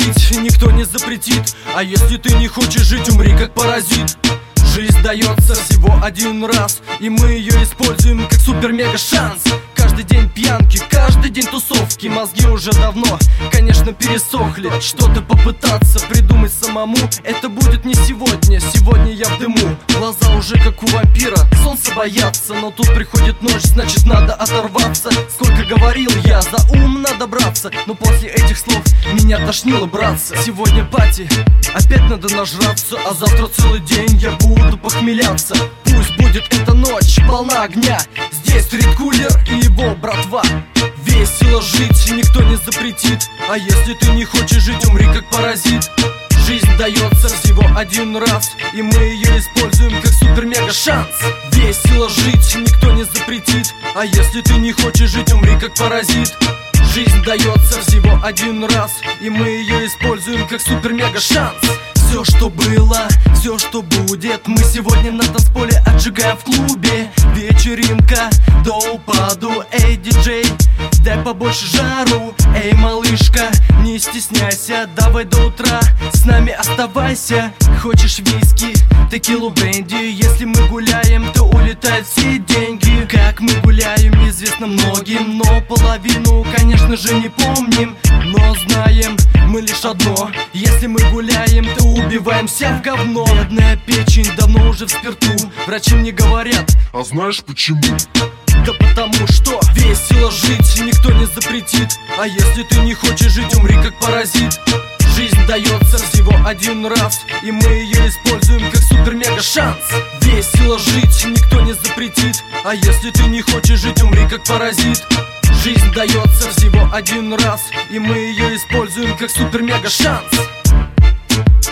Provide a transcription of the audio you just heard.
жить никто не запретит, а если ты не хочешь жить, умри как паразит. Жизнь дается всего один раз, и мы ее используем как супер-мега шанс. Каждый день пьянки, каждый день тусовки. Мозги уже давно, конечно, пересохли. Что-то попытаться придумать самому, это будет не сегодня, сегодня я в дыму. Глаза уже как у вампира, солнца боятся, но тут приходит ночь, значит надо оторваться. Сколько говорил я, за ум надо браться, но после этих слов меня тошнило, братцы. Сегодня пати, опять надо нажраться, а завтра целый день я буду похмеляться. Пусть будет эта ночь полна огня, здесь стрит-кулер и его братва. Весело жить никто не запретит, а если ты не хочешь жить, умри как паразит. Жизнь дается всего один раз, и мы ее используем как супер-мега шанс. Весело жить никто не запретит, а если ты не хочешь жить, умри как паразит. Жизнь дается всего один раз, и мы ее используем как супер-мега шанс. Все, что было, все, что будет, мы сегодня на танцполе отжигаем в клубе. Вечеринка до упаду, эй, диджей, дай побольше жару. Эй, малышка, не стесняйся, давай до утра с нами оставайся. Хочешь виски, текилу, бренди, если мы гуляем, то улетают все деньги. Как мы гуляем, неизвестно многим, но половину, конечно же, не помним. Но знаем мы лишь одно: если мы гуляем, то убиваемся в говно. Бедная печень давно уже в спирту, врачи мне говорят, а знаешь почему? да потому что весело жить никто не запретит, а если ты не хочешь жить, умри как паразит. Жизнь дается всего один раз, и мы ее используем как супер-мега шанс. Весело жить никто не запретит, а если ты не хочешь жить, умри как паразит. Жизнь дается всего один раз, и мы ее используем как супер-мега шанс.